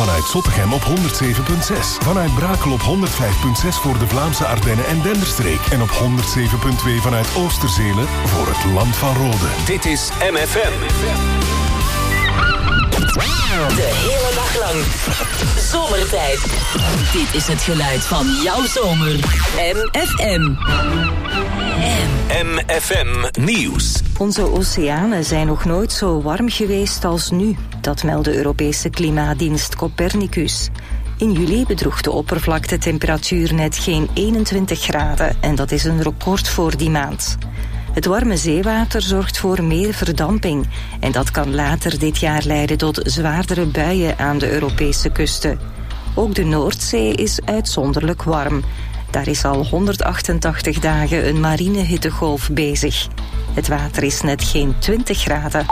Vanuit Zottegem op 107.6. Vanuit Brakel op 105.6 voor de Vlaamse Ardennen en Denderstreek. En op 107.2 vanuit Oosterzelen voor het Land van Rode. Dit is MFM. De hele dag lang. Zomertijd. Dit is het geluid van jouw zomer. MFM. MFM Nieuws. Onze oceanen zijn nog nooit zo warm geweest als nu. Dat meldde de Europese klimaatdienst Copernicus. In juli bedroeg de oppervlaktetemperatuur net geen 21 graden en dat is een record voor die maand. Het warme zeewater zorgt voor meer verdamping en dat kan later dit jaar leiden tot zwaardere buien aan de Europese kusten. Ook de Noordzee is uitzonderlijk warm. Daar is al 188 dagen een marine hittegolf bezig. Het water is net geen 20 graden.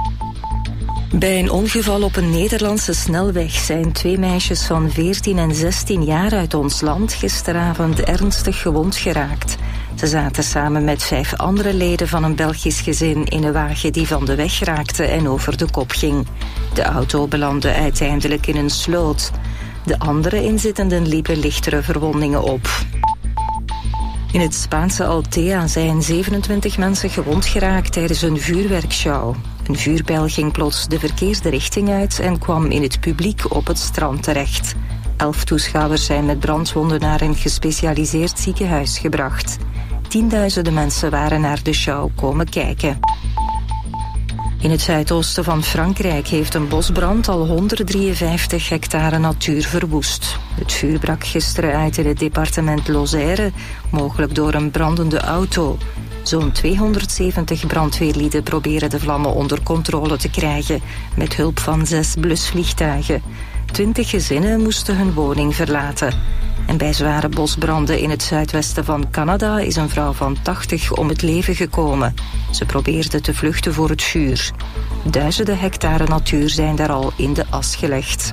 Bij een ongeval op een Nederlandse snelweg zijn 2 meisjes van 14 en 16 jaar uit ons land gisteravond ernstig gewond geraakt. Ze zaten samen met 5 andere leden van een Belgisch gezin in een wagen die van de weg raakte en over de kop ging. De auto belandde uiteindelijk in een sloot. De andere inzittenden liepen lichtere verwondingen op. In het Spaanse Altea zijn 27 mensen gewond geraakt tijdens een vuurwerkshow. Een vuurpijl ging plots de verkeerde richting uit en kwam in het publiek op het strand terecht. 11 toeschouwers zijn met brandwonden naar een gespecialiseerd ziekenhuis gebracht. Tienduizenden mensen waren naar de show komen kijken. In het zuidoosten van Frankrijk heeft een bosbrand al 153 hectare natuur verwoest. Het vuur brak gisteren uit in het departement Lozère, mogelijk door een brandende auto. Zo'n 270 brandweerlieden proberen de vlammen onder controle te krijgen met hulp van 6 blusvliegtuigen. 20 gezinnen moesten hun woning verlaten. En bij zware bosbranden in het zuidwesten van Canada is een vrouw van 80 om het leven gekomen. Ze probeerde te vluchten voor het vuur. Duizenden hectare natuur zijn daar al in de as gelegd.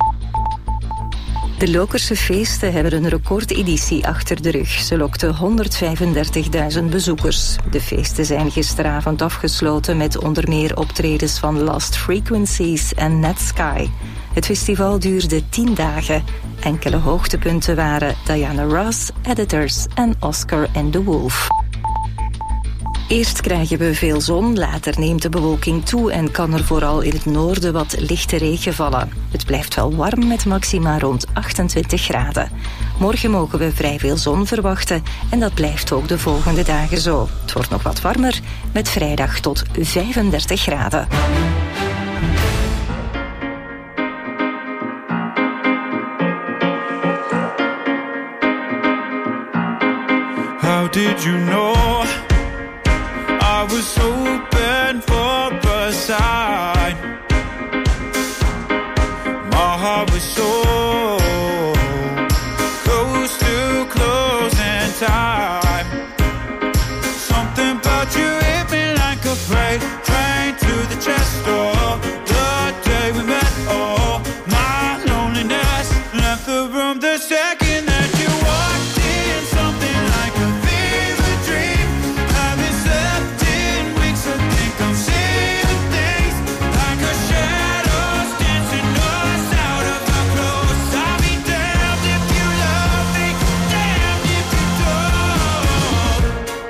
De Lokerse feesten hebben een recordeditie achter de rug. Ze lokten 135.000 bezoekers. De feesten zijn gisteravond afgesloten met onder meer optredens van Lost Frequencies en Netsky. Het festival duurde 10 dagen. Enkele hoogtepunten waren Diana Ross, Editors en Oscar and the Wolf. Eerst krijgen we veel zon, later neemt de bewolking toe en kan er vooral in het noorden wat lichte regen vallen. Het blijft wel warm met maxima rond 28 graden. Morgen mogen we vrij veel zon verwachten en dat blijft ook de volgende dagen zo. Het wordt nog wat warmer met vrijdag tot 35 graden. How did you know I was hoping for a sign? My heart was so close to closing time. Something about you hit me like a freight train to the chest door. The day we met, oh, my loneliness left the room the second that you walked in. Something like a fever dream. Haven't slept in weeks. I think I'm seeing things like a shadows dancing us out of our clothes. I'll be damned if you love me, damned if you don't.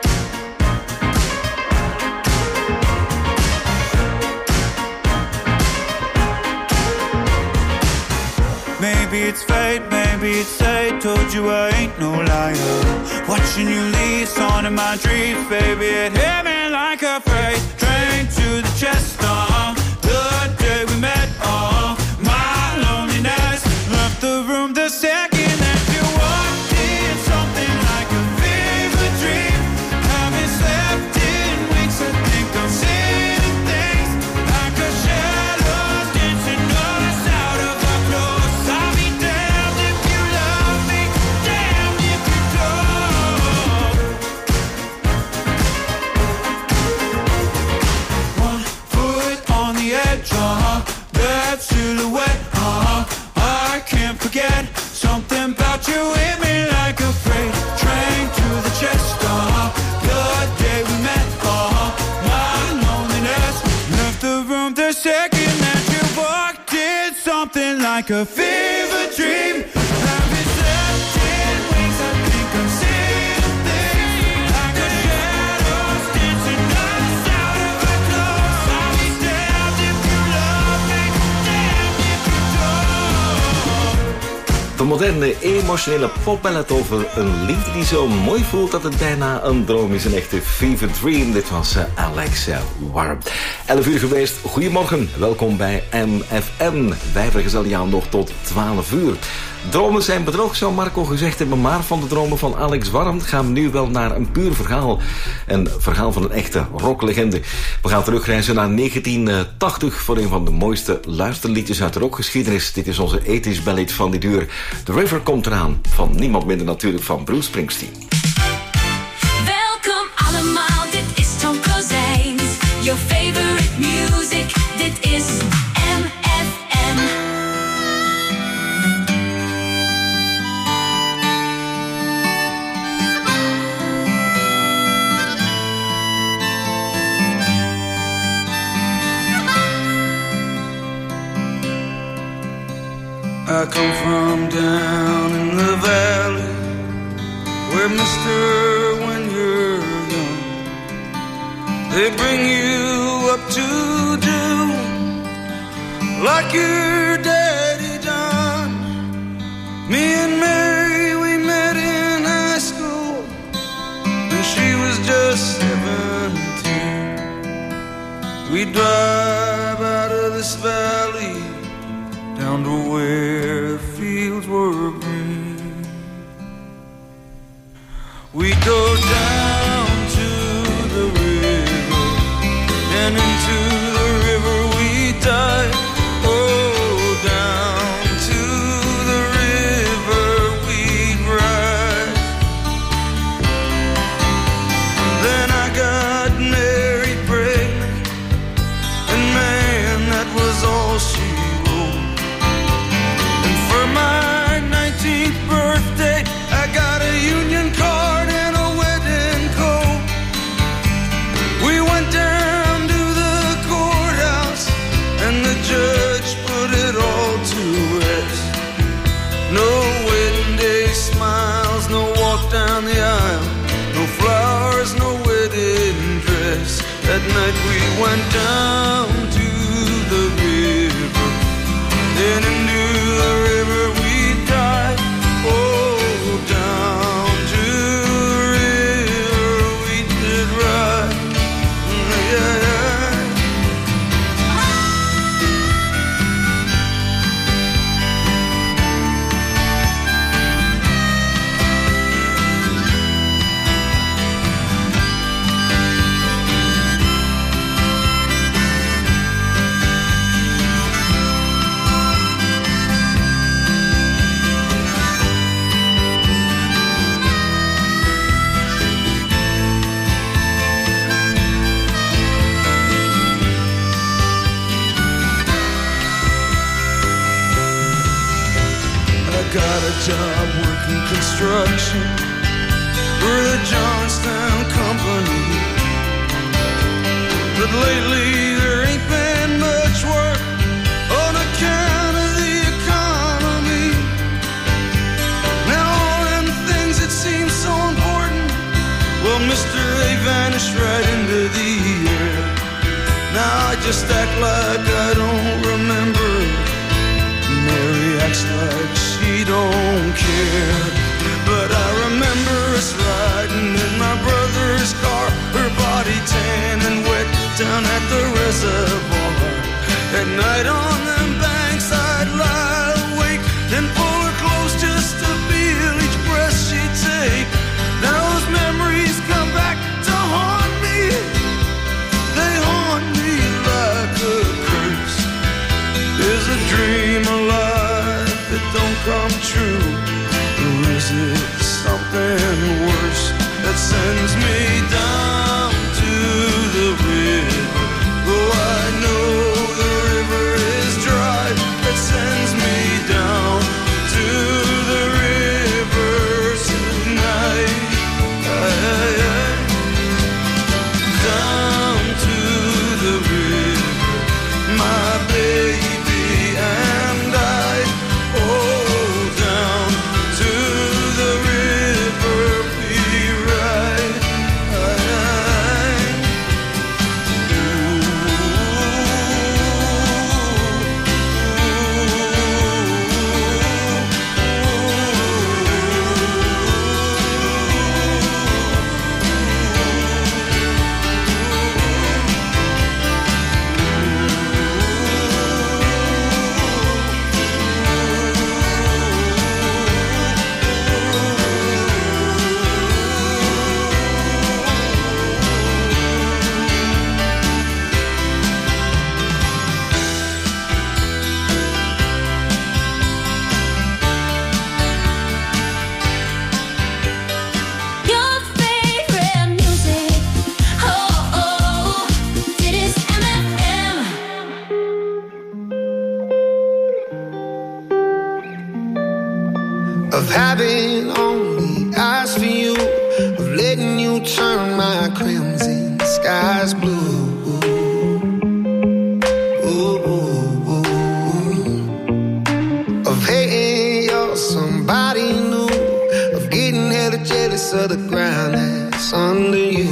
Maybe it's fate, maybe it's fate. Told you I ain't no liar. Watching you leave, on in my dreams, baby. It hit me like a freight train to the chest. The day we met, my loneliness left the room the second that you walked in. Something like a fever dream. Haven't slept in weeks. I think I'm seeing things like a shadows dancing us out of our clothes. I'll be damned if you love me, damned if you don't. One foot on the edge, that silhouette, I can't forget. Something about you hit me like a freight train to the chest. The day we met, my loneliness left the room the second that you walked in. Something like a fever dream. Have its empty wings, I think I'm seeing things like the shadows dancing us out of our clothes. I'll be damned if you love me, damned if you don't. De moderne emotionele popballad over een liefde die zo mooi voelt dat het bijna een droom is, een echte fever dream. Dit was Alex Warm. 11 uur geweest, goedemorgen, welkom bij MFM. Wij vergezellen jou nog tot 12 uur. Dromen zijn bedrog, zou Marco gezegd hebben, maar van de dromen van Alex Warm gaan we nu wel naar een puur verhaal. Een verhaal van een echte rocklegende. We gaan terugreizen naar 1980 voor een van de mooiste luisterliedjes uit de rockgeschiedenis. Dit is onze 80s ballad van dit uur. The River komt eraan, van niemand minder natuurlijk van Bruce Springsteen. Welkom allemaal, dit is Tom Kozijns. Your favorite music, dit is MFM. I come from down in the valley, where mister, when you're young, they bring you up to do like your daddy done. Me and Mary, we met in high school when she was just 17. We drive out of this valley down to where the fields were green. We go down to the river, and into the river we dive. Oh, down to the river we ride. Then I got Mary pregnant, and man, that was all she wrote. For my 19th birthday, I got a union card and a wedding coat. We went down to the courthouse, and the judge put it all to rest. No wedding day smiles, no walk down the aisle, no flowers, no wedding dress. That night we went down to the river, then into the river we dive. Oh, down to the river we did ride. Yeah, yeah. Got a job working construction for the Johnstown Company, but lately there ain't been much work on account of the economy. Now all them things that seem so important, well, mister, they vanish right into the air. Now I just act like I don't remember. Mary acts like she don't care. But I remember us riding in my brother's car, her body tan and wet down at the reservoir. At night on them banks I'd lie awake, then pull her close just to feel each breath she'd take. Now those memories come back to haunt me. They haunt me like a curse. Is a dream alive that don't come true? Or is it something worse that sends me down to the river? Oh, I know the river is dry, that sends me down to the river tonight. Down to the river, my baby and I. Oh, of having only eyes for you, of letting you turn my crimson skies blue. Of hating you're somebody new, of getting hella jealous of the ground that's under you.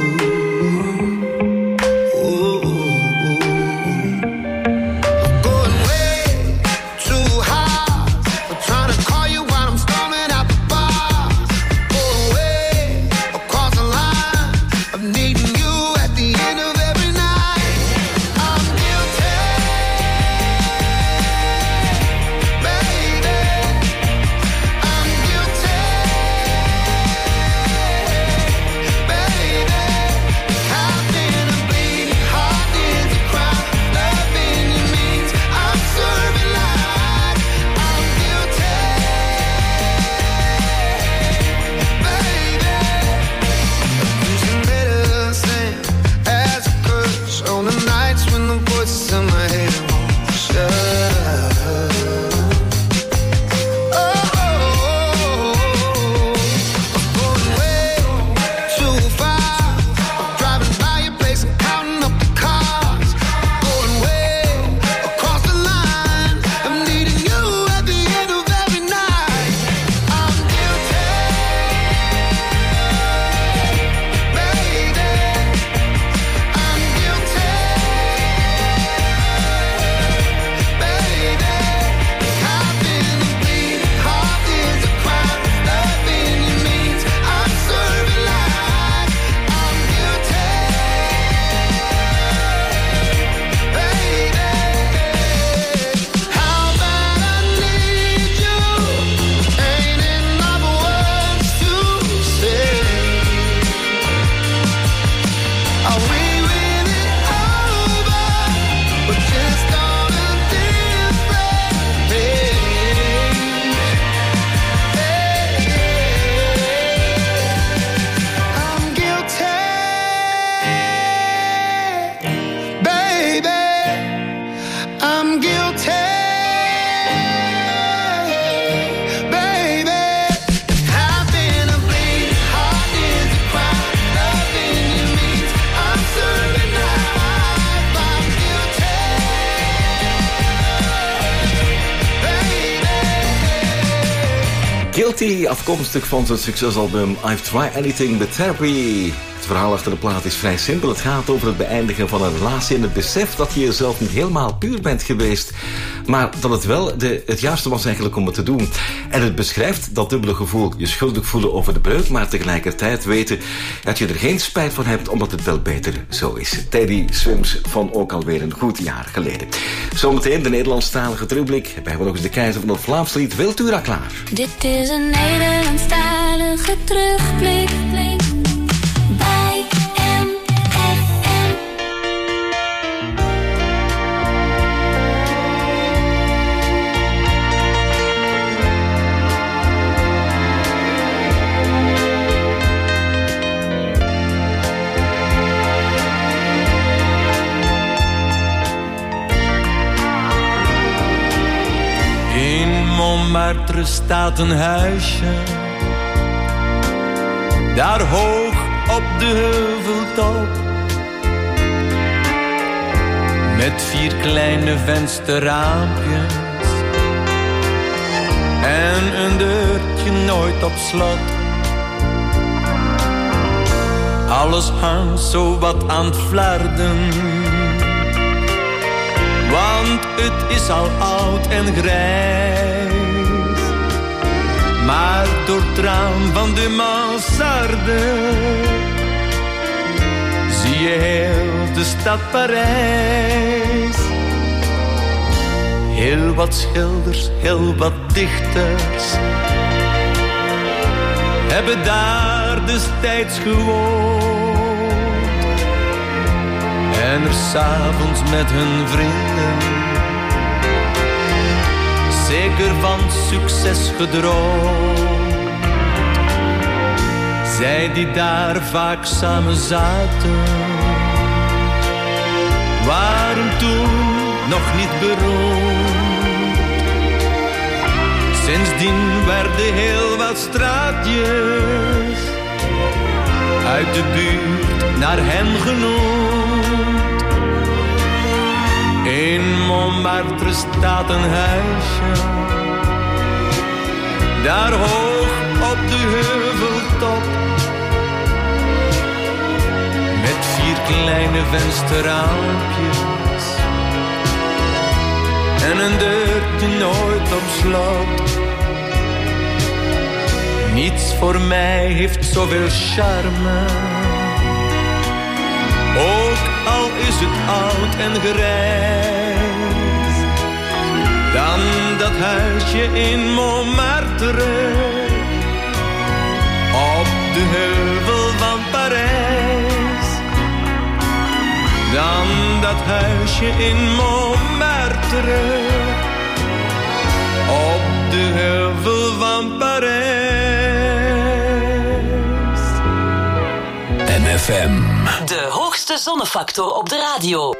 Guilty, afkomstig van zijn succesalbum I've Tried Anything But Therapy. Het verhaal achter de plaat is vrij simpel. Het gaat over het beëindigen van een relatie en het besef dat je jezelf niet helemaal puur bent geweest, maar dat het wel het juiste was eigenlijk om het te doen. En het beschrijft dat dubbele gevoel. Je schuldig voelen over de breuk, maar tegelijkertijd weten dat je er geen spijt van hebt, omdat het wel beter zo is. Teddy Swims van ook alweer een goed jaar geleden. Zometeen de Nederlandstalige terugblik. Wij hebben nog eens de keizer van het Vlaams lied Wiltura klaar. Dit is een Nederlandstalige terugblik. Bij MFM. In Montmartre staat een huisje, daar hoog op de heuveltop, met 4 kleine vensterraampjes en een deurtje nooit op slot. Alles hangt zo wat aan het flarden, want het is al oud en grijs. Maar door het raam van de mansarde zie je heel de stad Parijs. Heel wat schilders, heel wat dichters hebben daar destijds gewoond en er 's avonds met hun vrienden zeker van succes gedroomd. Zij die daar vaak samen zaten, waren toen nog niet beroemd. Sinds Sindsdien werden heel wat straatjes uit de buurt naar hen genoemd. In Montmartre staat een huisje, daar hoog op de heuveltop, met 4 kleine vensterraampjes en een deurtje nooit op slot. Niets voor mij heeft zoveel charme, ook al is het oud en grijs, dan dat huisje in Montmartre op de heuvel van Parijs. Dan dat huisje in Montmartre op de heuvel van Parijs. NFM. De hoogste zonnefactor op de radio.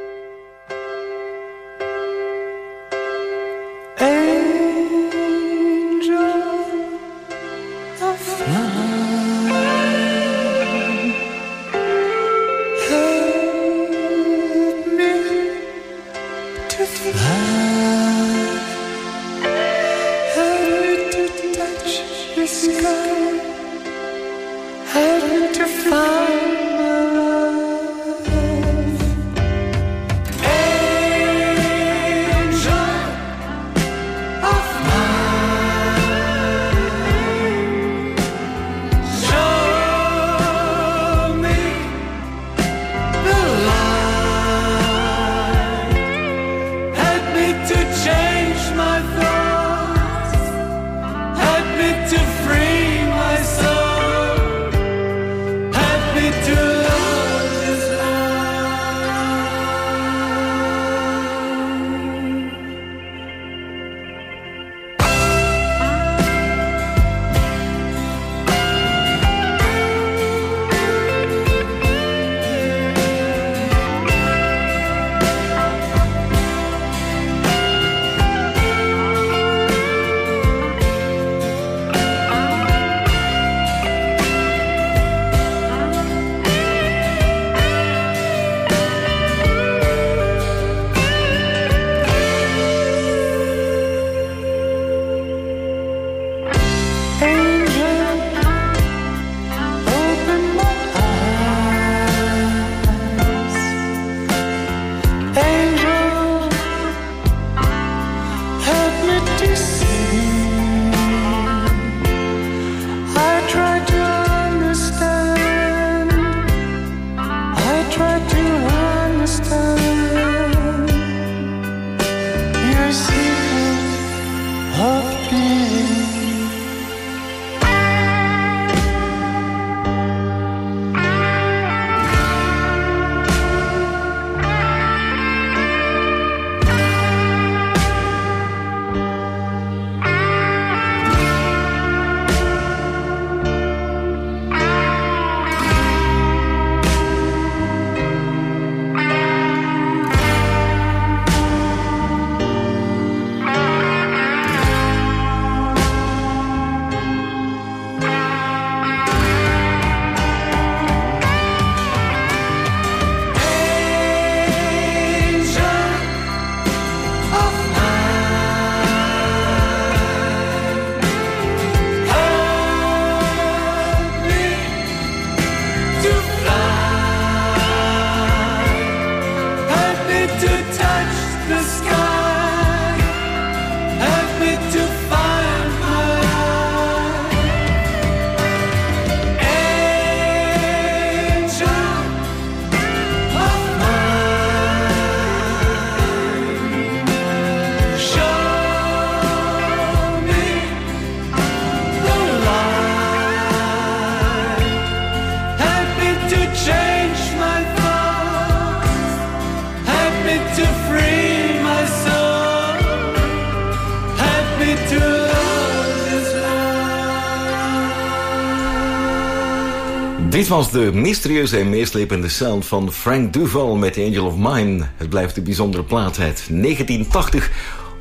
Dit was de mysterieuze en meeslepende sound van Frank Duval met Angel of Mine. Het blijft een bijzondere plaat uit 1980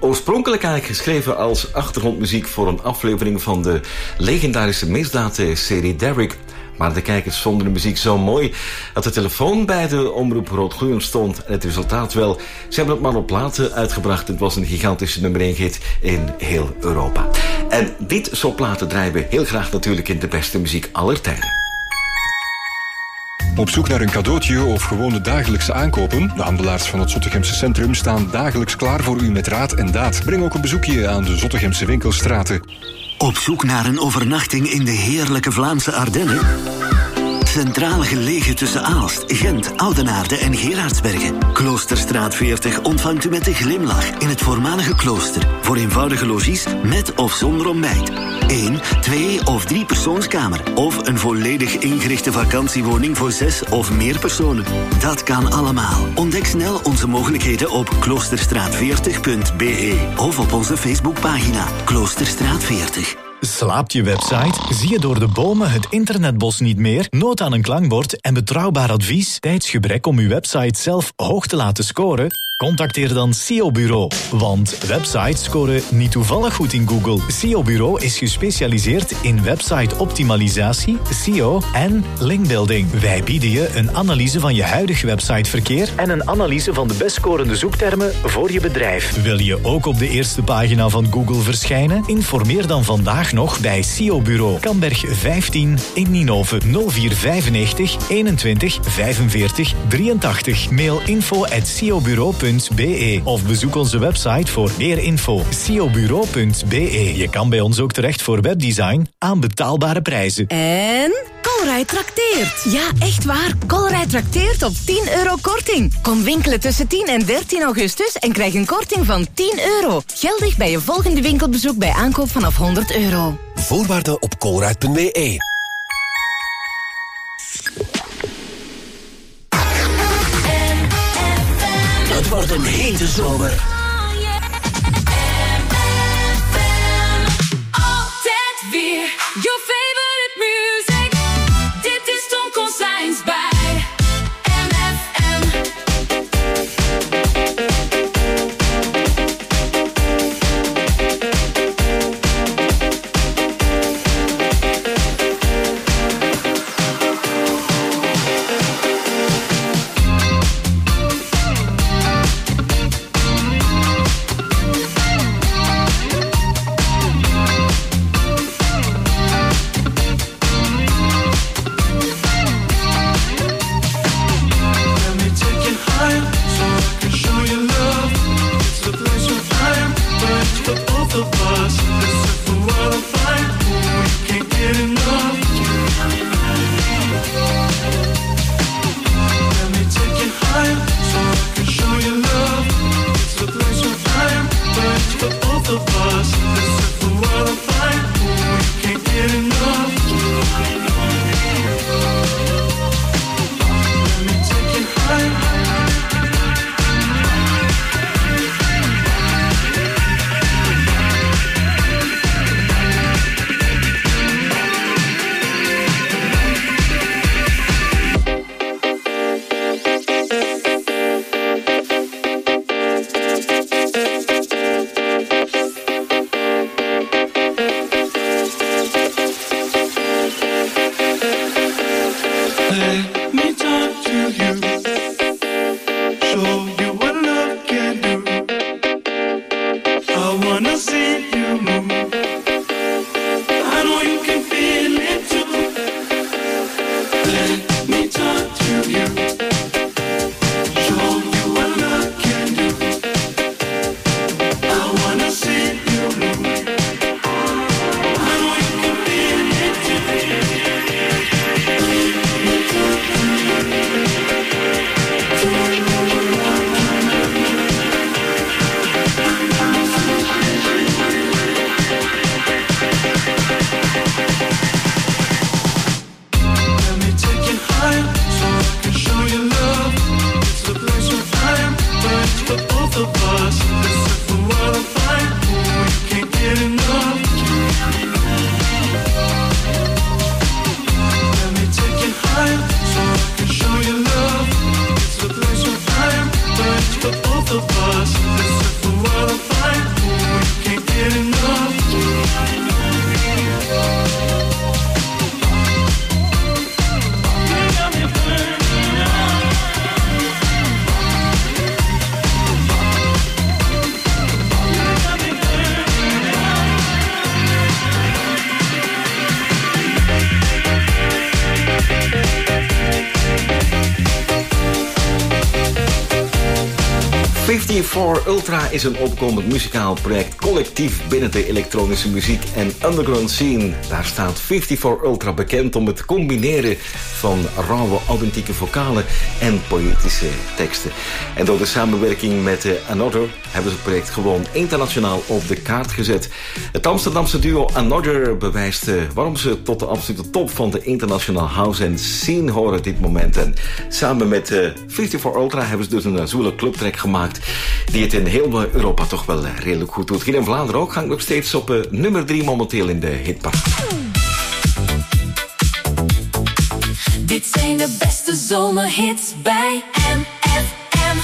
Oorspronkelijk eigenlijk geschreven als achtergrondmuziek voor een aflevering van de legendarische misdaadserie Derrick. Maar de kijkers vonden de muziek zo mooi dat de telefoon bij de omroep rood-groen stond. En het resultaat wel, ze hebben het maar op platen uitgebracht. Het was een gigantische nummer 1 hit in heel Europa. En dit soort platen draaien we heel graag natuurlijk in de beste muziek aller tijden. Op zoek naar een cadeautje of gewone dagelijkse aankopen? De handelaars van het Zottegemse centrum staan dagelijks klaar voor u met raad en daad. Breng ook een bezoekje aan de Zottegemse winkelstraten. Op zoek naar een overnachting in de heerlijke Vlaamse Ardennen? Centraal gelegen tussen Aalst, Gent, Oudenaarde en Gerardsbergen. Kloosterstraat 40 ontvangt u met een glimlach in het voormalige klooster. Voor eenvoudige logies met of zonder ontbijt. 1, 2 of 3 persoonskamer. Of een volledig ingerichte vakantiewoning voor 6 of meer personen. Dat kan allemaal. Ontdek snel onze mogelijkheden op kloosterstraat40.be of op onze Facebookpagina Kloosterstraat 40. Slaapt je website? Zie je door de bomen het internetbos niet meer? Nood aan een klankbord en betrouwbaar advies? Tijdsgebrek om uw website zelf hoog te laten scoren? Contacteer dan SEO Bureau. Want websites scoren niet toevallig goed in Google. SEO Bureau is gespecialiseerd in website-optimalisatie, SEO en linkbuilding. Wij bieden je een analyse van je huidige websiteverkeer en een analyse van de best scorende zoektermen voor je bedrijf. Wil je ook op de eerste pagina van Google verschijnen? Informeer dan vandaag nog bij SEO Bureau. Kamberg 15 in Ninove 0495 21 45 83. Mail info@seobureau.be of bezoek onze website voor meer info. seobureau.be. Je kan bij ons ook terecht voor webdesign aan betaalbare prijzen. En Colruyt trakteert. Ja, echt waar. Colruyt trakteert op €10 korting. Kom winkelen tussen 10 en 13 augustus en krijg een korting van €10. Geldig bij je volgende winkelbezoek bij aankoop vanaf €100. Voorwaarden op colruyt.be. Het wordt een hete zomer. Altijd weer your favorite music. Dit is Tom Consigns bij MFM. get enough. 54 Ultra is een opkomend muzikaal project collectief binnen de elektronische muziek en underground scene. Daar staat 54 Ultra bekend om het combineren van rauwe, authentieke vocalen en poëtische teksten. En door de samenwerking met Another hebben ze het project gewoon internationaal op de kaart gezet. Het Amsterdamse duo Another bewijst waarom ze tot de absolute top van de internationale house en scene horen op dit moment. En samen met 54 Ultra hebben ze dus een zwoele clubtrack gemaakt die het in heel Europa toch wel redelijk goed doet. Hier in Vlaanderen ook hangt nog steeds op nummer 3 momenteel in de hitparade. Dit zijn de beste zomerhits bij MFM.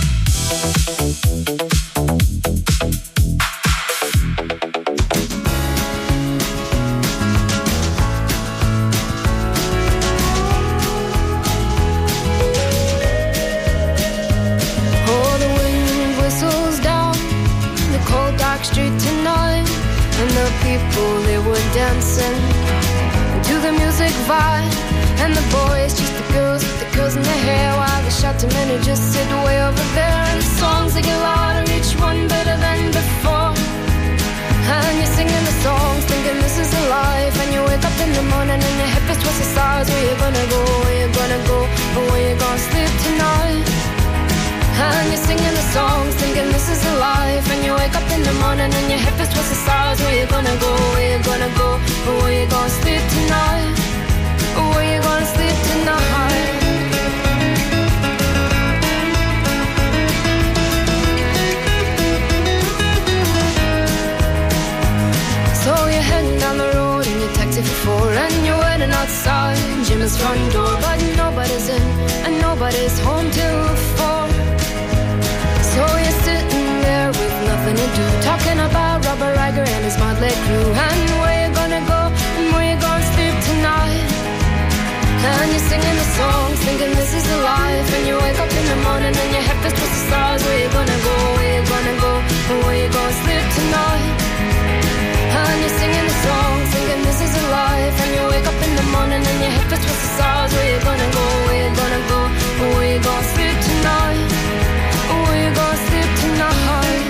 Street tonight, and the people, they were dancing to the music vibe, and the boys just the girls in their hair, while the shouting men who just sit way over there, and the songs they get louder, each one better than before, and you're singing the songs thinking this is the life, and you wake up in the morning and your head is towards the stars. Where you gonna go, where you gonna go, or where you gonna sleep tonight? And you're singing the songs, thinking this is the life. And you wake up in the morning and your head is towards the stars. Where you gonna go, where you gonna go, or where you gonna sleep tonight? Or where you gonna sleep tonight? So you're heading down the road in your taxi for 4, and you're waiting outside Jim's front door, but nobody's in and nobody's home till 4. So you're sitting there with nothing to do, talking about Robert Riger and his motley crew, and where you gonna go and where you gonna sleep tonight. And you're singing the songs, thinking this is the life, and you wake up in the morning and your head is towards the stars. Where you gonna go, where you gonna go, and where you gonna sleep tonight. And you're singing the songs, thinking this is the life, and you wake up in the morning and your head is towards the stars. Where you gonna go, where you gonna go, and where you gonna sleep tonight. Where you gonna sleep tonight?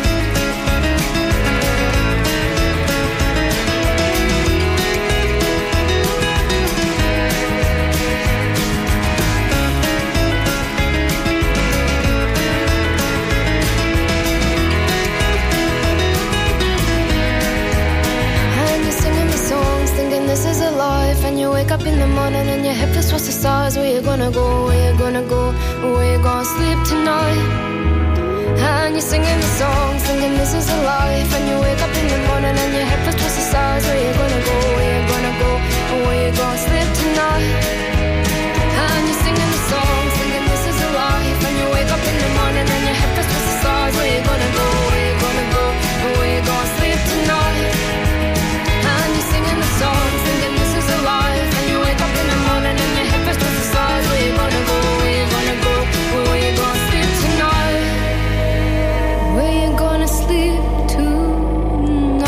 And you're singing the songs, thinking this is a life, and you wake up in the morning and your head feels towards the stars. Where you gonna go, where you gonna go, where you gonna sleep tonight? And you're singing the song, thinking this is a life, and you wake up in the morning and your head feels towards the stars. Where you gonna go, where you gonna go, and where you gonna sleep tonight? And you're singing the song, thinking this is a life, and you wake up in the morning and your head feels towards the stars. Where you gonna go, where you gonna go, and where you gonna sleep tonight? And you're singing the song, thinking this is a life, and you wake up in the morning and your head feels towards the stars. Where you gonna go, where you gonna go, and where you gonna sleep tonight? Where you gonna sleep tonight?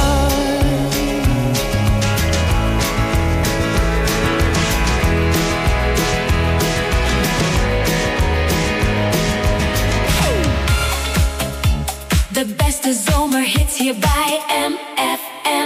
De beste zomerhits hier bij MFM.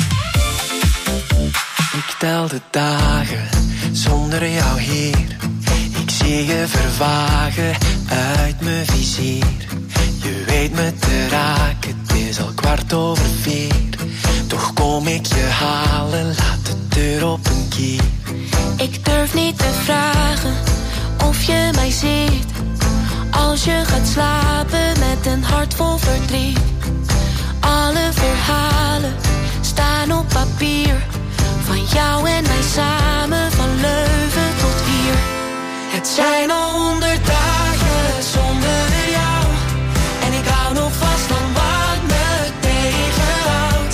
Ik tel de dagen zonder jou hier. Ik zie je vervagen uit mijn vizier. Je weet me te raken, het is al 4:15. Toch kom ik je halen, laat de deur op een kier. Ik durf niet te vragen of je mij ziet. Als je gaat slapen met een hart vol verdriet. Alle verhalen staan op papier. Van jou en mij samen, van Leuven tot hier. Het zijn al 100 dagen zonder jou. En ik hou nog vast aan wat me tegenhoudt.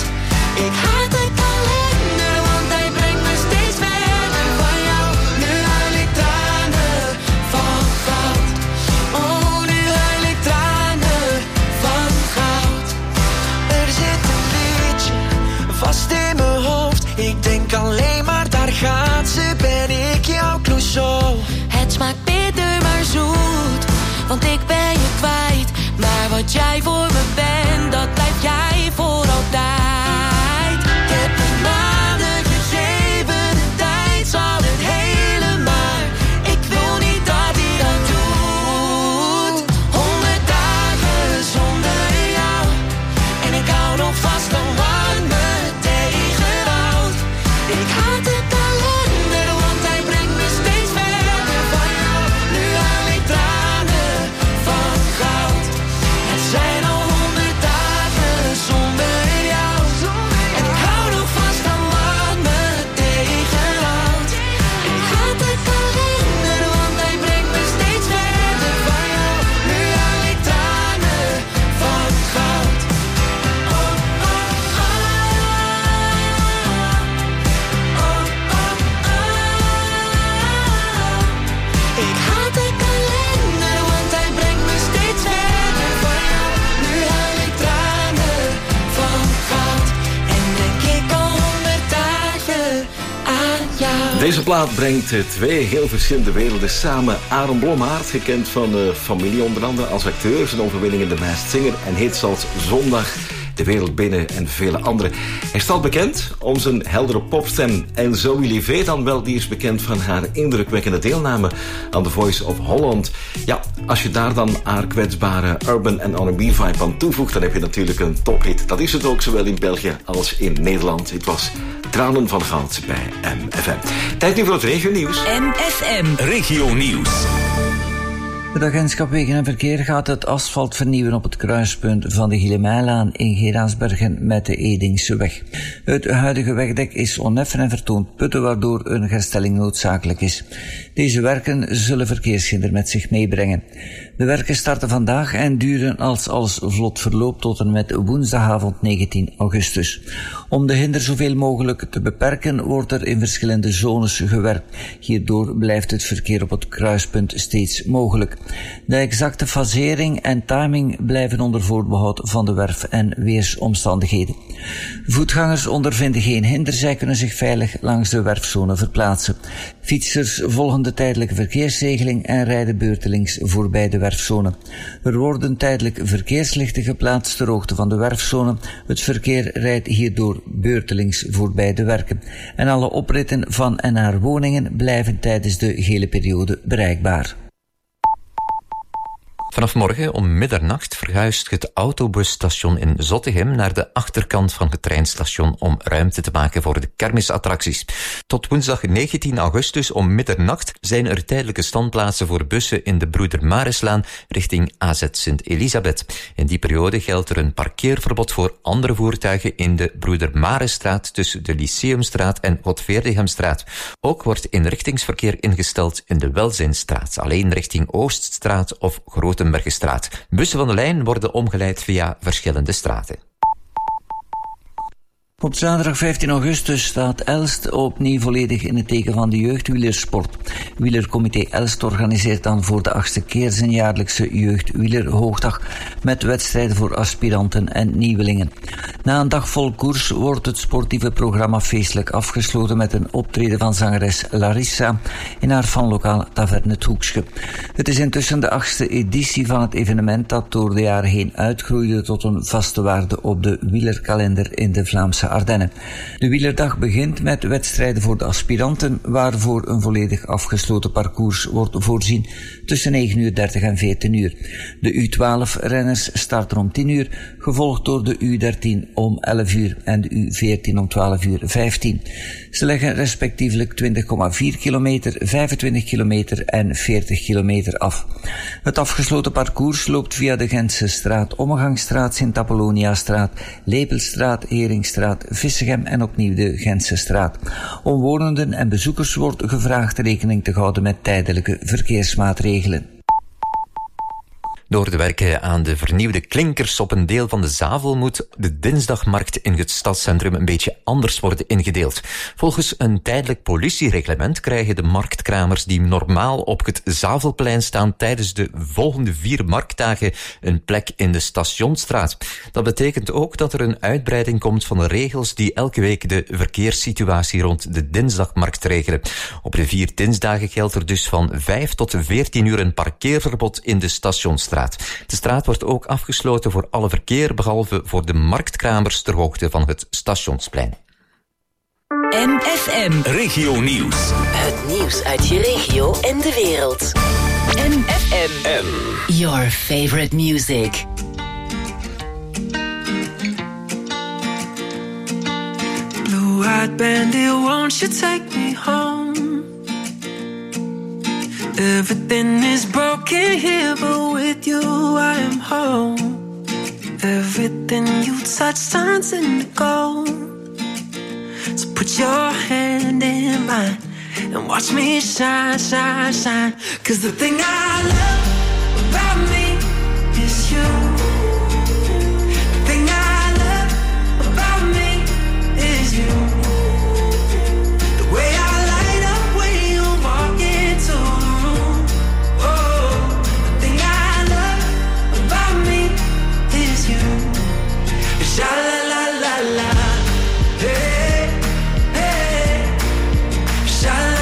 Deze plaat brengt twee heel verschillende werelden samen. Aaron Blommaert, gekend van Familie onder andere als acteur, zijn overwinning in The Masked Singer en hits als Zondag, De Wereld Binnen en vele andere. Hij staat bekend om zijn heldere popstem. En Zoe Livet dan wel, die is bekend van haar indrukwekkende deelname aan The Voice of Holland. Ja, als je daar dan haar kwetsbare urban en R&B vibe aan toevoegt, dan heb je natuurlijk een tophit. Dat is het ook zowel in België als in Nederland. Het was Tranen van Goud bij MFM. Tijd nu voor het regionieuws. MFM Regionieuws. Het agentschap Wegen en Verkeer gaat het asfalt vernieuwen op het kruispunt van de Gillemijlaan in Geraardsbergen met de Edingseweg. Het huidige wegdek is oneffen en vertoont putten, waardoor een herstelling noodzakelijk is. Deze werken zullen verkeershinder met zich meebrengen. De werken starten vandaag en duren als alles vlot verloopt tot en met woensdagavond 19 augustus. Om de hinder zoveel mogelijk te beperken wordt er in verschillende zones gewerkt. Hierdoor blijft het verkeer op het kruispunt steeds mogelijk. De exacte fasering en timing blijven onder voorbehoud van de werf- en weersomstandigheden. Voetgangers ondervinden geen hinder, zij kunnen zich veilig langs de werfzone verplaatsen. Fietsers volgen de tijdelijke verkeersregeling en rijden beurtelings voorbij de werfzone. Er worden tijdelijk verkeerslichten geplaatst ter hoogte van de werfzone. Het verkeer rijdt hierdoor beurtelings voorbij de werken. En alle opritten van en naar woningen blijven tijdens de gele periode bereikbaar. Vanaf morgen om middernacht verhuist het autobusstation in Zottegem naar de achterkant van het treinstation om ruimte te maken voor de kermisattracties. Tot woensdag 19 augustus om middernacht zijn er tijdelijke standplaatsen voor bussen in de Broeder Marislaan richting AZ Sint-Elisabeth. In die periode geldt er een parkeerverbod voor andere voertuigen in de Broeder Marisstraat tussen de Lyceumstraat en Godveerdigemstraat. Ook wordt inrichtingsverkeer ingesteld in de Welzijnstraat, alleen richting Ooststraat of Grotenbergenstraat. Bussen van de lijn worden omgeleid via verschillende straten. Op zaterdag 15 augustus staat Elst opnieuw volledig in het teken van de jeugdwielersport. Wielercomité Elst organiseert dan voor de 8e keer zijn jaarlijkse jeugdwielerhoogdag met wedstrijden voor aspiranten en nieuwelingen. Na een dag vol koers wordt het sportieve programma feestelijk afgesloten met een optreden van zangeres Larissa in haar fanlokaal Taverne Het Hoekske. Het is intussen de 8e editie van het evenement dat door de jaren heen uitgroeide tot een vaste waarde op de wielerkalender in de Vlaamse Ardennen. De wielerdag begint met wedstrijden voor de aspiranten, waarvoor een volledig afgesloten parcours wordt voorzien tussen 9:30 en 14 uur. De U12-renners starten om 10 uur, gevolgd door de U13 om 11 uur en de U14 om 12:15. Ze leggen respectievelijk 20,4 kilometer, 25 kilometer en 40 kilometer af. Het afgesloten parcours loopt via de Gentse straat, Ommegangsstraat, Sint-Apollonia-straat, Lepelstraat, Heringstraat, Vissegem en opnieuw de Gentse straat. Omwonenden en bezoekers wordt gevraagd rekening te houden met tijdelijke verkeersmaatregelen. Door de werken aan de vernieuwde klinkers op een deel van de Zavel moet de dinsdagmarkt in het stadscentrum een beetje anders worden ingedeeld. Volgens een tijdelijk politiereglement krijgen de marktkramers die normaal op het Zavelplein staan tijdens de volgende 4 marktdagen een plek in de Stationsstraat. Dat betekent ook dat er een uitbreiding komt van de regels die elke week de verkeerssituatie rond de dinsdagmarkt regelen. Op de 4 dinsdagen geldt er dus van 5 tot 14 uur een parkeerverbod in de Stationsstraat. De straat wordt ook afgesloten voor alle verkeer, behalve voor de marktkramers ter hoogte van het Stationsplein. MFM Regionieuws. Het nieuws uit je regio en de wereld. MFM. Your favorite music. Blue-eyed bandit, won't you take me home? Everything is broken here, but with you I am home. Everything you touch turns into gold. So put your hand in mine and watch me shine, shine, shine. 'Cause the thing I love about me is you. The thing I love about me is you. The way I light up when you walk into the room. Oh, the thing I love about me is you. Sha la la la la. Hey, hey. Sha la.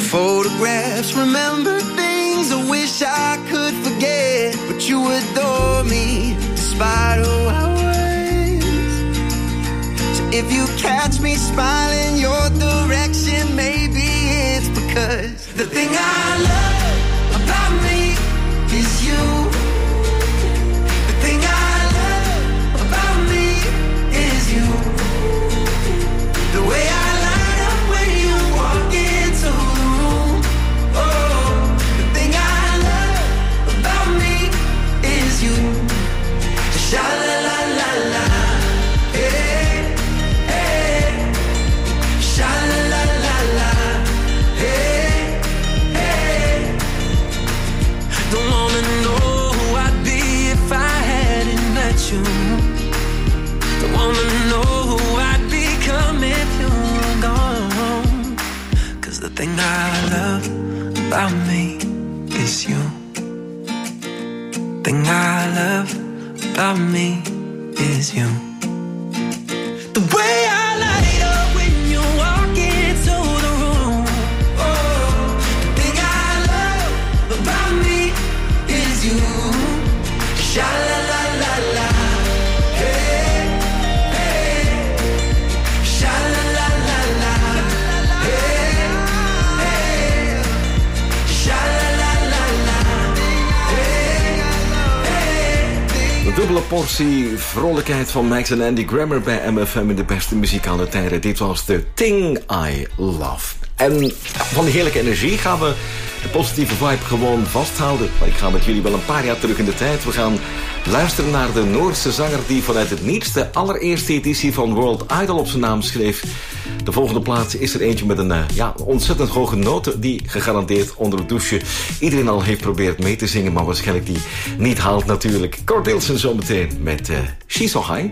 photographs, remember things I wish I could forget. But you adore me despite who I was. So if you catch me smiling your direction, maybe it's because the thing I love about me is you. The thing I love about me is you. The way I light up when you walk into the room. Oh, the thing I love about me is you. Sha la la la la, hey, hey. Sha la la la la, hey, hey. Don't wanna know who I'd be if I hadn't met you. Don't wanna know who I'd become if you were gone. 'Cause the thing I love about me is you. Thing I love about me is you. The way I light up when you walk into the room. Oh, the thing I love about me is you. Sha la la la la, hey, hey. Sha la la la la, hey, hey. Sha la la la la, hey, hey. Een dubbele portie vrolijkheid van Max en Andy Grammer bij MFM in de beste muzikale tijden. Dit was The Thing I Love. En van die heerlijke energie gaan we de positieve vibe gewoon vasthouden. Ik ga met jullie wel een paar jaar terug in de tijd. We gaan luisteren naar de Noorse zanger die vanuit het niets de allereerste editie van World Idol op zijn naam schreef. De volgende plaats is er eentje met een ontzettend hoge noten die gegarandeerd onder het douche iedereen al heeft probeerd mee te zingen, maar waarschijnlijk die niet haalt natuurlijk. Cord Dilson zometeen met She's So High.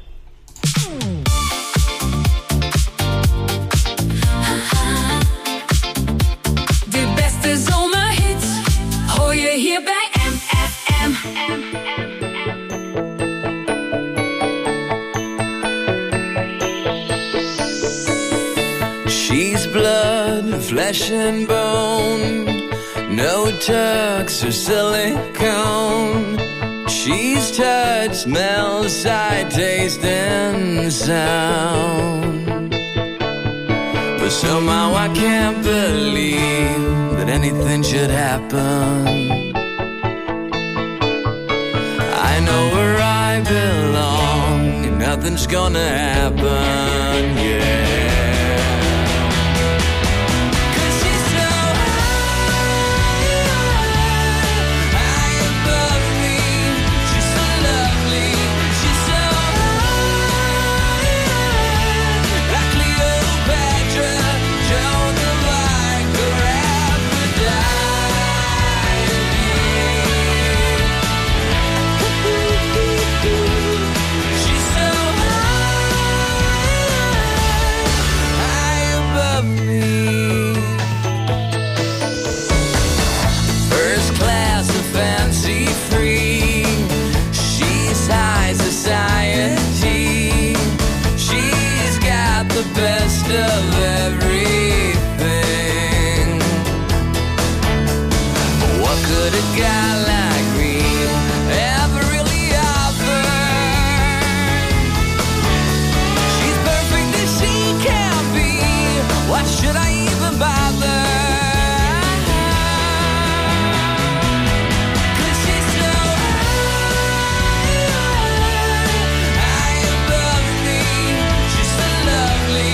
De beste zomerhits hoor je hier bij MFM. She's blood, flesh and bone, no tucks or silicone. She's touch, smell, sight, taste and sound. But somehow I can't believe that anything should happen. I know where I belong and nothing's gonna happen, yeah. Of everything, but what could a guy like me ever really offer? She's perfect as she can be. Why should I even bother? 'Cause she's so high above me. She's so lovely.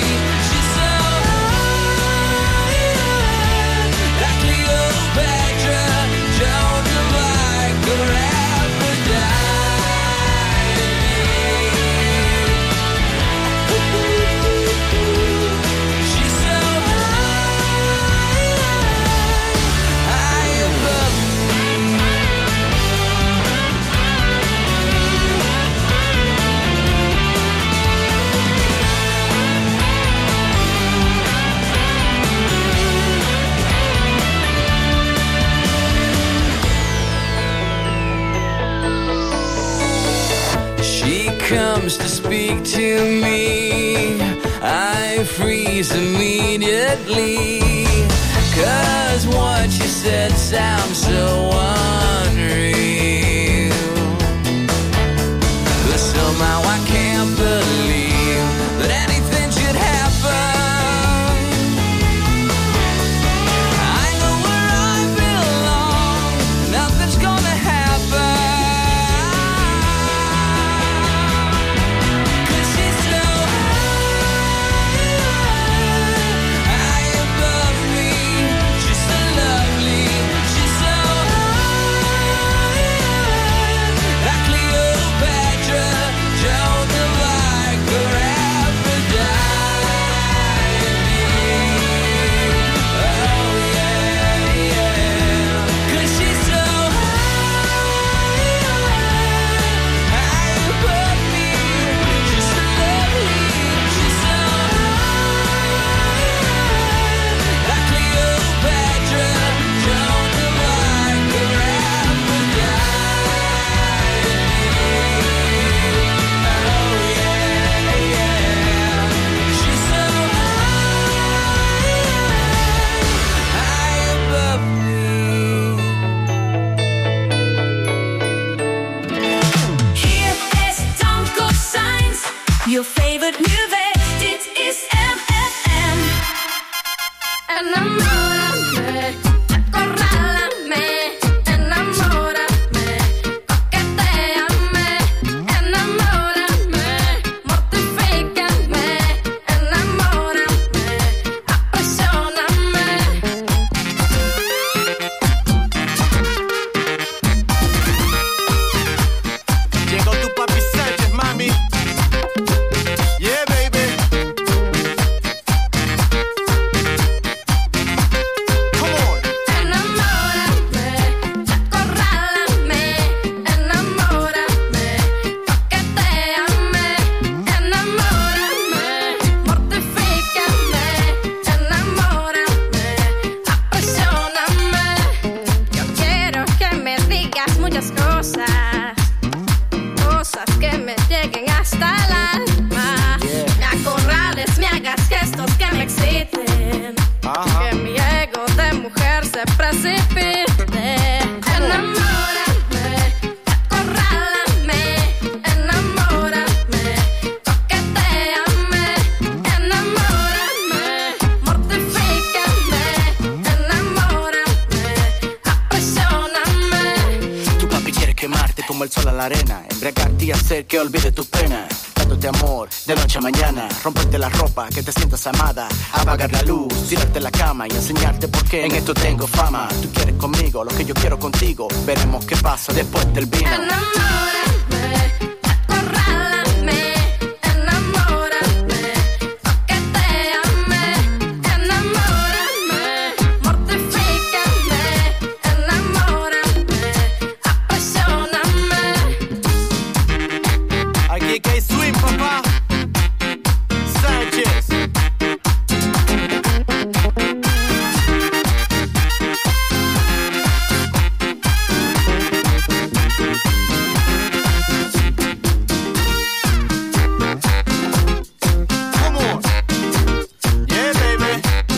Comes to speak to me, I freeze immediately. 'cause what you said sounds so unreal. But somehow I can't believe that anything should happen. I know where I belong, nothing's gonna happen. 'Cause she's so high above me, she's so lovely, she's so high, like Cleopatra, Joan of Arc, or Aphrodite. Oh yeah, yeah. 'Cause she's so high above me, she's so lovely, she's so high, like Cleopatra, Joan of Arc, or Aphrodite. Oh yeah, yeah. She's so high above me. Hier is Tanko Sainz, your favorite music. Dit is MFM. Enamórame, acorrálame, enamórame, coquetéame, enamórame, mortifícame, enamórame, apasioname. Llegó tu papi Sánchez, mami. Yeah, baby. Come on. Enamórame, acorrálame, enamórame, coquetéame, enamórame, mortifícame, enamórame, apasioname. Yo quiero que me digas muchas cosas, cosas que me lleguen hasta el alma. Me acorrales, me hagas gestos que me exciten, que mi ego de mujer se precipite. Enamórame, acorrálame, enamórame, coquetéame, enamórame, mortifícame, enamórame, apasioname. Tu papi quiere quemarte como el sol a la arena, embriagarte y hacer que olvide tu pena. Dándote amor de noche a mañana, romperte la ropa, que te sientas amada, apagar la luz, tirarte en la cama y enseñarte por qué en esto tengo fama. Tú quieres conmigo lo que yo quiero contigo, veremos qué pasa después del vino. Enamórame, acorrálame, enamórame, coquetéame, enamórame, mortifícame, enamórame, apasioname. Aquí que hay swing, papá. Sánchez. Come on. Yeah, baby.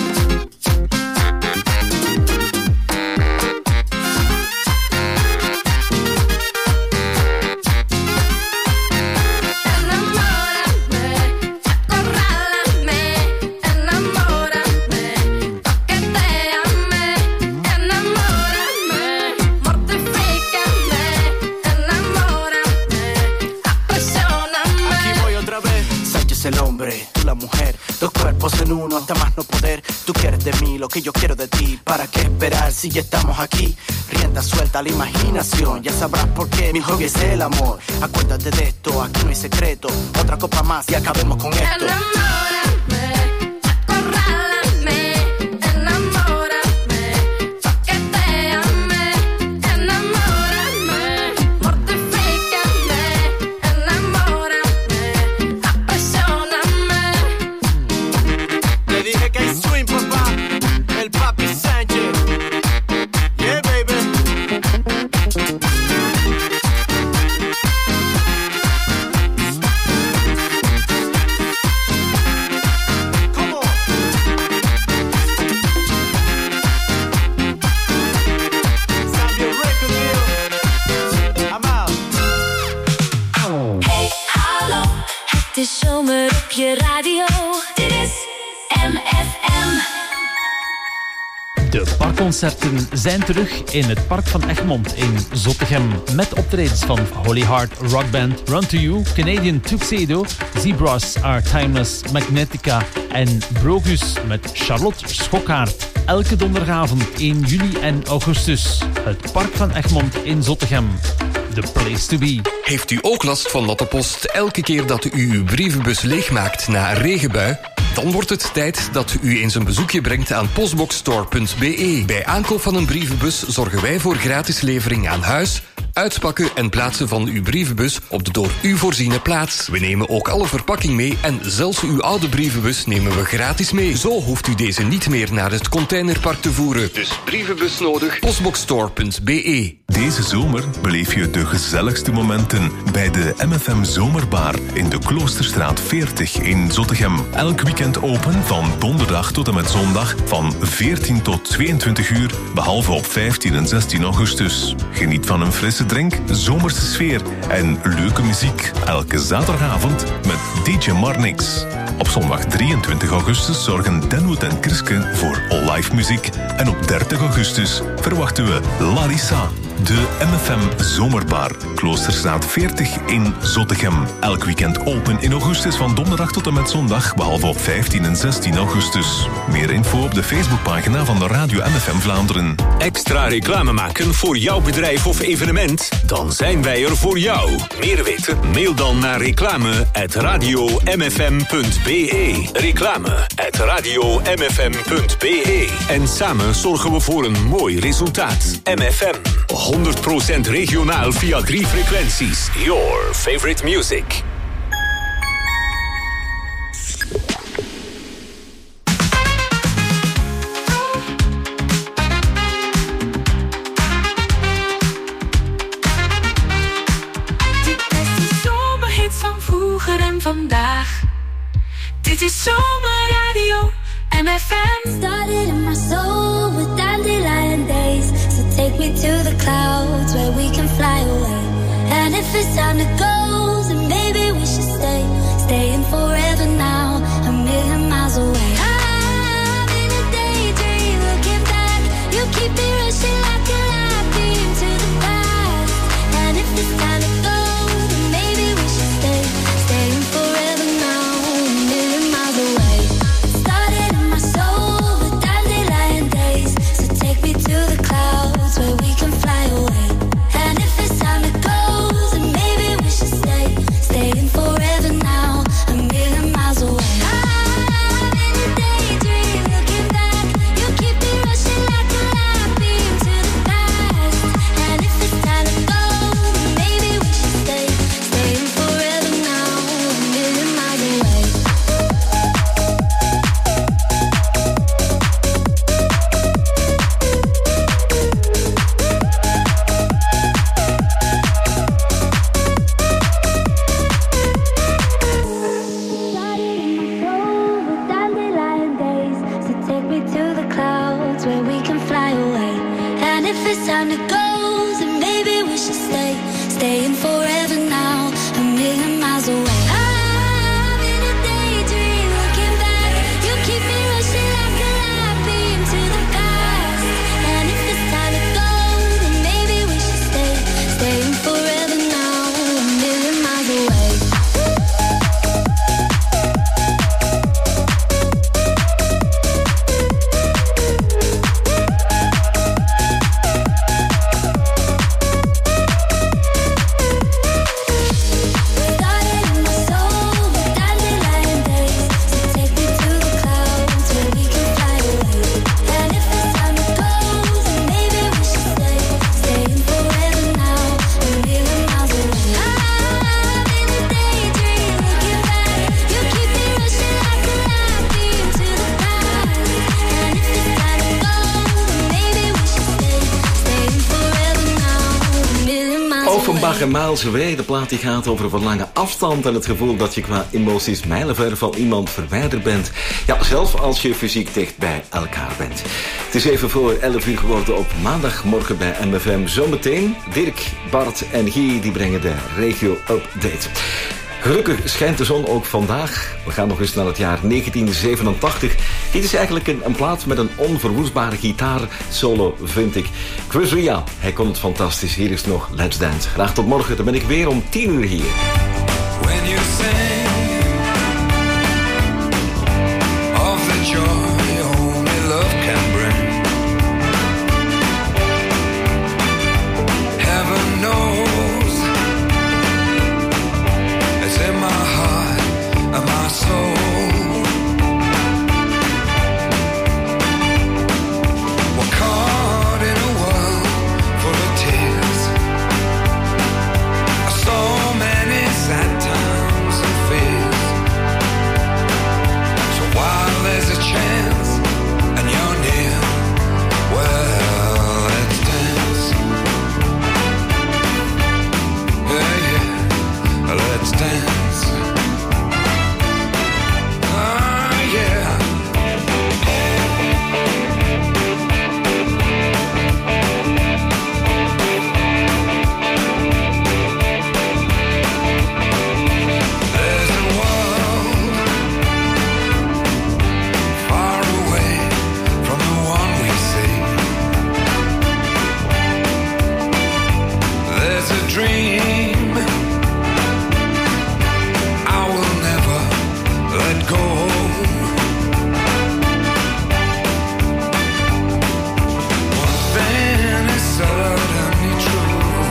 Enamórame, acorrálame, enamórame, coquetéame, enamórame, mortifícame, enamórame, apasioname. Aquí voy otra vez. Sánchez el hombre, tú la mujer, dos cuerpos en uno hasta más no poder. Tú quieres de mí lo que yo quiero de ti. ¿Para qué esperar si ya estamos aquí? Rienda suelta a la imaginación, ya sabrás por qué mi hobby es el amor. Acuérdate de esto, aquí no hay secreto. Otra copa más y acabemos con esto. Enamórame, acorrálame, enamórame, coquetéame, enamórame, mortifícame, enamórame, apasioname. Te dije que hay swing, papá. El papi Sánchez. Yeah, baby. De parkconcerten zijn terug in het Park van Egmond in Zottegem. Met optredens van Holy Heart Rockband, Run To You, Canadian Tuxedo, Zebras Are Timeless, Magnetica en Brogus met Charlotte Schokkaert. Elke donderdagavond 1 juli en augustus. Het Park van Egmond in Zottegem. The place to be. Heeft u ook last van natte post elke keer dat u uw brievenbus leegmaakt na een regenbui? Dan wordt het tijd dat u eens een bezoekje brengt aan postboxstore.be. Bij aankoop van een brievenbus zorgen wij voor gratis levering aan huis, uitpakken en plaatsen van uw brievenbus op de door u voorziene plaats. We nemen ook alle verpakking mee en zelfs uw oude brievenbus nemen we gratis mee. Zo hoeft u deze niet meer naar het containerpark te voeren. Dus brievenbus nodig, postboxstore.be. Deze zomer beleef je de gezelligste momenten bij de MFM Zomerbar in de Kloosterstraat 40 in Zottegem. Elk weekend open van donderdag tot en met zondag van 14 tot 22 uur, behalve op 15 en 16 augustus. Geniet van een frisse drink, zomerse sfeer en leuke muziek. Elke zaterdagavond met DJ Marnix. Op zondag 23 augustus zorgen Denwood en Kriske voor live muziek. En op 30 augustus verwachten we Larissa. De MFM Zomerbar, Kloosterstraat 40 in Zottegem. Elk weekend open in augustus van donderdag tot en met zondag, behalve op 15 en 16 augustus. Meer info op de Facebookpagina van de Radio MFM Vlaanderen. Extra reclame maken voor jouw bedrijf of evenement? Dan zijn wij er voor jou. Meer weten? Mail dan naar reclame@radiomfm.be. Reclame@radiomfm.be. En samen zorgen we voor een mooi resultaat. MFM. 100% regionaal via 3 frequenties. Your favorite music. Dit is de zomerhit van vroeger en vandaag. Dit is Zomerradio MFM. Started in my soul with dandelion days. So take me to the clouds where we can fly away. And if it's time to go, then maybe we should stay. Staying forever now, a million miles away. I'm in a daydream, looking back. You keep me rushing like a light beam to the past. And if it's time to go, then maybe we should stay. Staying forever now, a million miles away. Started in my soul with dandelion days. So take me to the clouds where we can fly away. And if it's time to go, then maybe we should stay. Staying forever now, a million miles away. I'm in a daydream, looking back. You keep me rushing like a light beam to the past. And if it's time to go, then maybe we should stay. Staying forever now, a million miles away. Dandelion days, so take me to the clouds where we can fly away. And if it's time to go, then maybe we should stay. Staying forever now, a million miles away. I'm in a daydream, looking back. You keep me rushing like a light beam to the past. And if it's time to go, then maybe we should stay. Staying forever now, a million miles away. Offenbach Miles Away, de plaat die gaat over een lange afstand en het gevoel dat je qua emoties mijlenver van iemand verwijderd bent. Ja, zelfs als je fysiek dicht bij elkaar bent. Het is even voor 11 uur geworden op maandagmorgen bij MFM. Zometeen Dirk, Bart en Guy die brengen de regio-update. Gelukkig schijnt de zon ook vandaag. We gaan nog eens naar het jaar 1987. Dit is eigenlijk een plaat met een onverwoestbare gitaarsolo, vind ik. Chris Ria, hij komt het fantastisch. Hier is nog Let's Dance. Graag tot morgen, dan ben ik weer om 10 uur hier. When you sing of the joy only love can bring, heaven knows it's in my heart and my soul. We're caught in a world full of tears, so many sad times and fears. So while there's a chance and you're near, well, let's dance. Yeah, yeah, let's dance. Ah, yeah. There's a world far away from the one we see. There's a dream I will never let go. One thing is certainly true.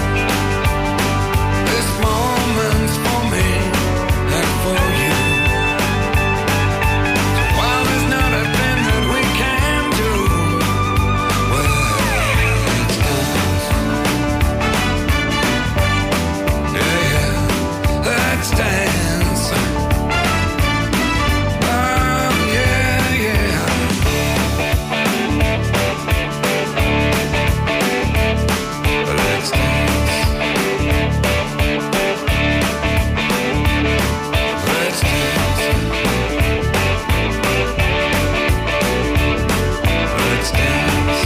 This moment's for me and for you. So while there's not a thing that we can do, well, let's dance. Yeah, yeah, let's dance. Oh, yeah, yeah. Let's dance. Let's dance. Let's dance.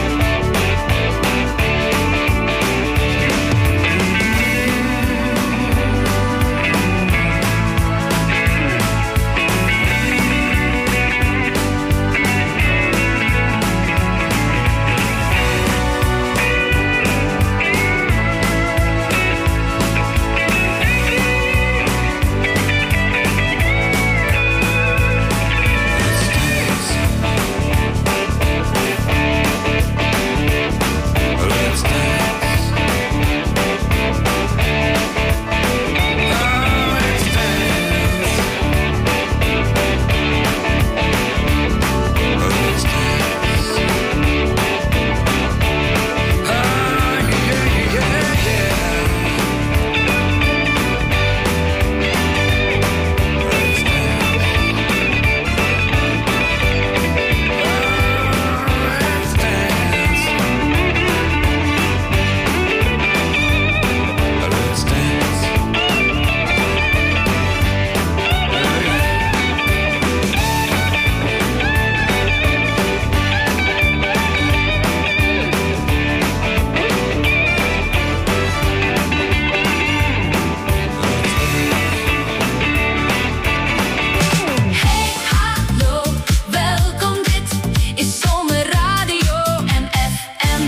Let's dance. Oh, let's dance. Let's dance. Oh, yeah, yeah, yeah. Let's dance. Let's dance. Let's dance. Hey, hallo, welkom, dit is Zomerradio MFM.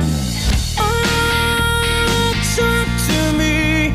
Talk to me.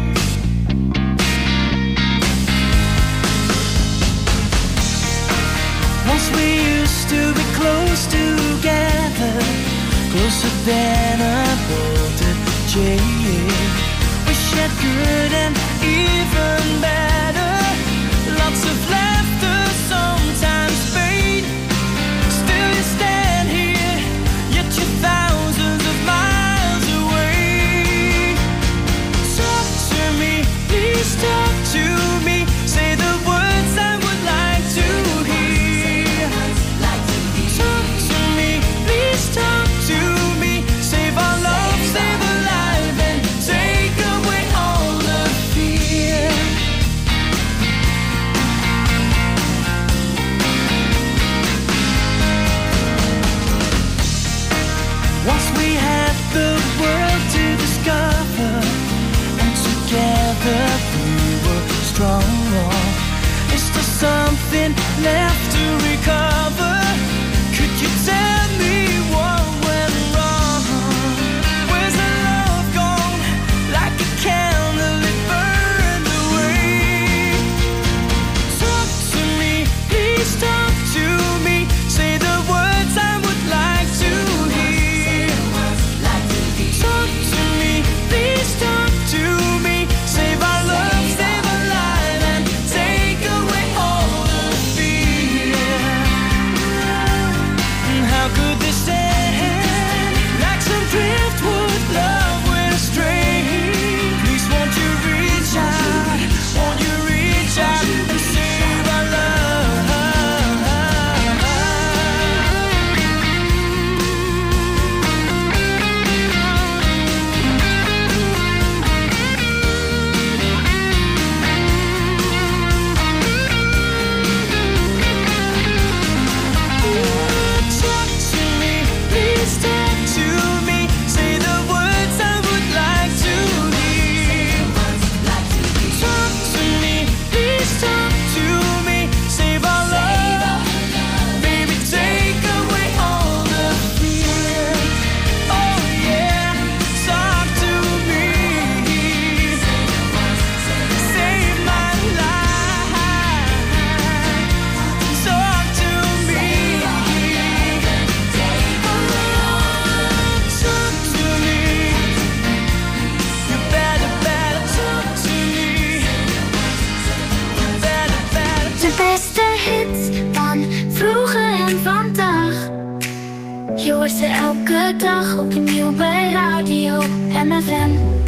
Once we used to be close together, closer than a bolted chain. We shared good and even better, lots of laughter, sometimes pain. Still you stand here, yet you're thousands of miles away. Talk to me, please talk to me. Say the words I would like to hear. Talk to me, please talk to me. Save our love, save our life, and take away all the fear. Once we had the world to discover, and together we were strong. Is there something left to recover? Je hoort ze elke dag opnieuw bij Radio MFM.